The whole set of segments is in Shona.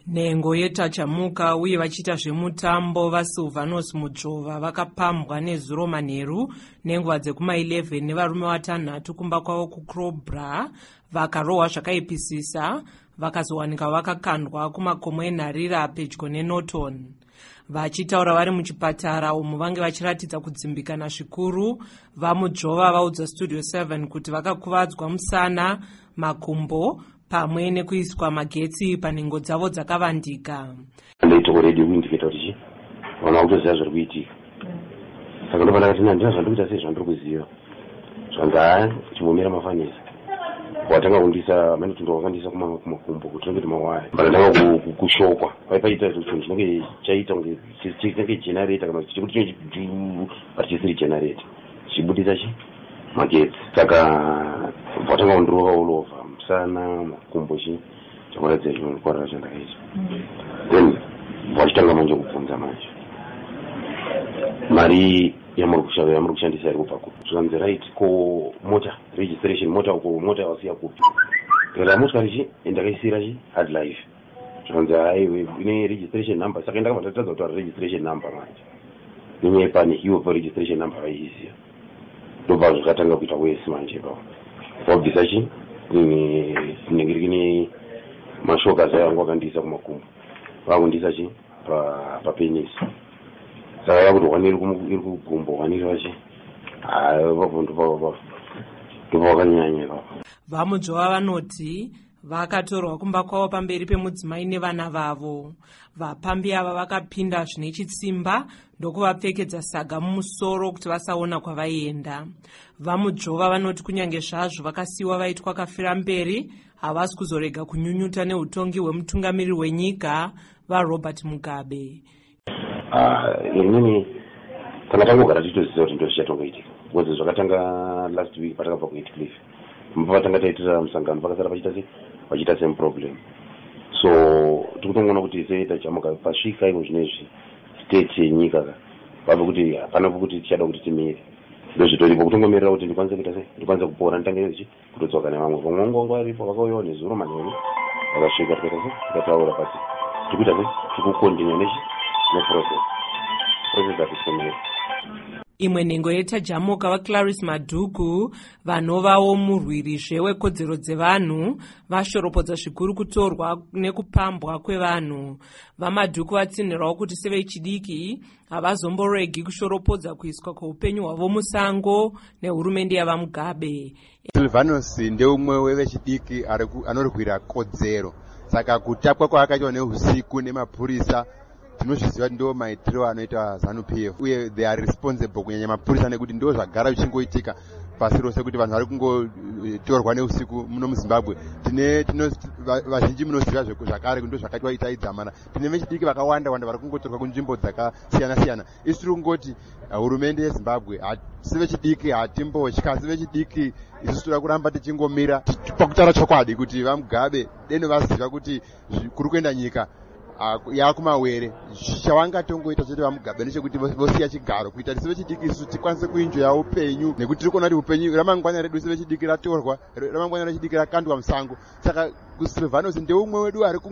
Nhengo yetachamuka uye vachiita zvemutambo vaSylvanus Mujova vakapambwa nezuro manheru nenguva dzekuma11 nevarume vatanhatu kumba kwavo kuCrowborough, vakarohwa zvakaipisisa vakazowanika vakakandwa kumakomo enharira pedyo neNorton. Vachitaura vari muchipatara umu vange vachiratidza kudzimbikana zvikuru, vaMujova vaudza Studio 7 kuti vakakuvadzwa musana, makumbo pamwe nekuiswa magetsi panhengo dzavo dzakavandika. Ndaitoredi kuindiketa kuti vanhu vakutoziva zviri kuitika. Saka ndopanda kuti ndina zvandikuita sei zvandiri kuziva. Zvanzi chimomera mafanisa. Watanga kundisa mene tundo wakandisa kumakumbo kuti ndenge mawaya. Ndanga kushokwa. Paipaita chinhu chinenge chaita kunge generator kana kuti chisiri generator. Chibudisa magetsi. Saka watanga kundirova ulova musana makumbo chakwaradza chinokorera chandakaita. Then vachitanga manje kubvunza manje. Mari yamuri kushandisa iri kubva kupi? Zvanzi right ko mota registration mota wasiya kupi? Kana motikari ndakaisira hard life. Zvanzi haiwe ine registration number, saka ndakabva ndatadza kuti registration number manje. Nyaya pane iwo pa registration number vaisiya. Ndobva zvakatanga kuita wese manje ipapo. Wabvisa ningirikini mashoka zangu akandisa kumakumbo vakundisa papenis saka yakuti waniri kugumbo waniri vachi ndopa wakanyanya ipapo. VaMujova vanoti vakatorwa kumba kwavo pamberi pemudzimai nevana vavo. Vapambi ava vakapinda zvine chitsimba ndokuvapfekedza saga mumusoro kuti vasaona kwavaienda. VaMujova vanoti kunyange zvazvo vakasiyiwa vaitwa kafira mberi, havasi kuzorega kunyunyuta neutongi hwemutungamiriri wenyika vaRobert Mugabe. Inini tangatangogara tichiziva kuti ndozvichatongoitika because zvakatanga last week patakabva kuHeathcliff. Vatanga taitira musangano vakasara vachiita same problem. So tikutongoona kuti tachamuka pasvika iko zvinezvi state yenyika vabva kuti hapana kuti tichada kuti timire. Ndozvitoripo kutongomirira kuti ndikwanise kuita sei, ndikwanise kupora nditange kutodzoka nevamwe. Vamwe vangu varipo vakauyawo nezuro manheru vakasvika tikataura pasi tikuita sei tikukontinua neprocess atitomira. Imwe nhengo yetajamuka vaClarice Madhuku vanovawo murwirizve wekodzero dzevanhu vashoropodza zvikuru kutorwa nekupambwa kwevanhu. VaMadhuku vatsinhirawo kuti sevechidiki havazomboregi kushoropodza kuiswa kweupenyu hwavo musango nehurumende yavaMugabe. Sylvanus ndeumwe wevechidiki anorwira kodzero, saka kutapwa kwaakaitwa neusiku nemapurisa tinozviziva ndo maitiro anoita ZANU-PF uye they are responsible kunyanya mapurisa nekuti ndo zvagara vichingoitika pasi rose kuti vanhu vari kungotorwa neusiku muno muZimbabwe. Vazhinji munoziva zvakare kuti ndo zvakaitwa itaidzamana. Tine vechidiki vakawanda vari kungotorwa kunzvimbo dzakasiyana-siyana. Isi tiri kungoti hurumende yeZimbabwe sevechidiki hatimbotya, sevechidiki isusu toda kuramba tichingomira pakutaura chokwadi kuti vaMugabe deno vaziva kuti kuri kuenda nyika yakumawere. Chavangatongoita chete vaMugabe ndechekuti vosiya chigaro kuita kuti sevechidiki isusu tikwanise kuinjoya upenyu, nekuti tiri kuona kuti upenyu ramangwana redu sevechidiki ratorwa, ramangwana rechidiki rakandwa musango. Saka Sylvanus ndeumwe wedu ari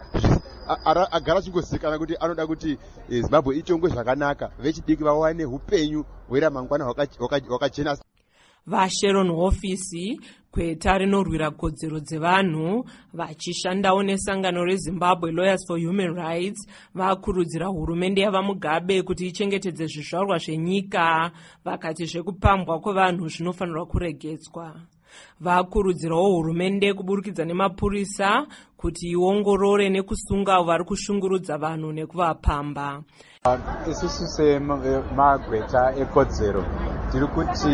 agara achingozikana kuti anoda kuti Zimbabwe ichongwe zvakanaka, vechidiki vawane upenyu hweramangwana hwakajena. VaSharon Hofisi kweta rinorwira kodzero dzevanhu vachishandawo nesangano reZimbabwe Lawyers for Human Rights vakurudzira hurumende yavaMugabe kuti ichengetedze zvizvarwa zvenyika, vakati zvekupambwa kwevanhu zvinofanirwa kuregedzwa. Vakurudzirawo hurumende kuburikidza nemapurisa kuti iongorore nekusunga vari kushungurudza vanhu nekuvapamba. Isusu semagweta ekodzero tiri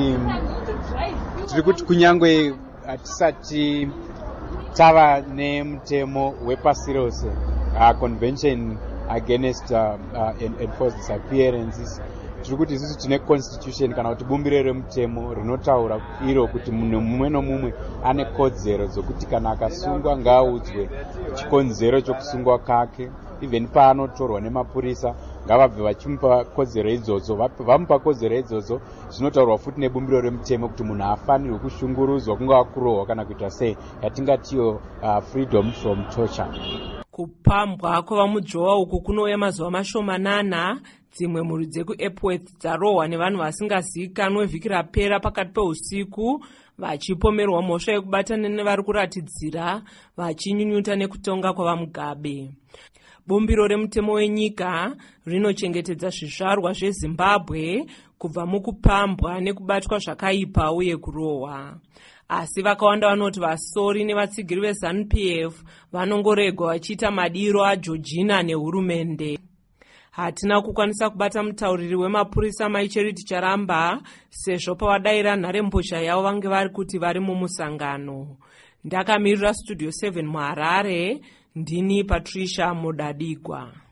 kuti kunyangwe hatisati tava nemutemo wepasi rose Convention Against Enforced Disappearances, tiri kuti isusu tine constitution kana kuti bumbiro remutemo rinotaura iro kuti munhu mumwe nomumwe ane kodzero dzokuti kana akasungwa ngaaudzwe chikonzero chokusungwa kake. Even paanotorwa nemapurisa ngavabve vachimupa kodzero idzodzo. Vamupa kodzero idzodzo zvinotaurwa futi nebumbiro remutemo kuti munhu afanirwe kushungurudzwa, kungava kurohwa kana kuita sei, yatingatiyo freedom from torture. Kupambwa kwavamudzvowa uku kunouya mazuva mashomanana. Dzimwe mhuri dzekuEpworth dzarohwa nevanhu vasingazivikanwe vhiki rapera pakati peusiku, vachipomerwa mhosva yekubatana nevari kuratidzira vachinyunyuta nekutonga kwavamugabe. Bumbiro remutemo wenyika rinochengetedza zvizvarwa zveZimbabwe kubva mukupambwa nekubatwa zvakaipa uye kurohwa. Asi vakawanda vanoti vasori nevatsigiri veZANU-PF vanongoregwa vachiita madiro aJoργina nehurumende. Hatina kukwanisa kubata mutauriri wemapurisa Maichariti Charamba sezvo pavadaira nharembozha yavo vange vari kuti vari mumusangano. Ndakamirira Studio 7 muHarare, ndini Patricia Mudadigwa.